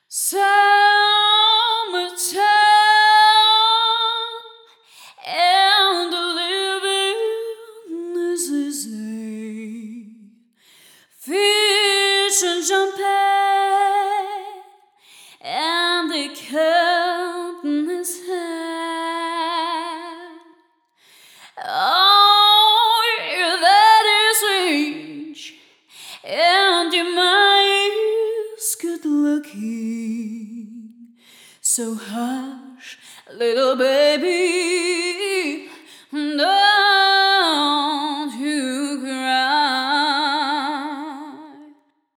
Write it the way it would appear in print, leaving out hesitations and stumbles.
Summertime and the living is easy. Fish and champagne and the curtain is high. Oh, yeah, that is strange, and your mind's good looking. So hush, little baby.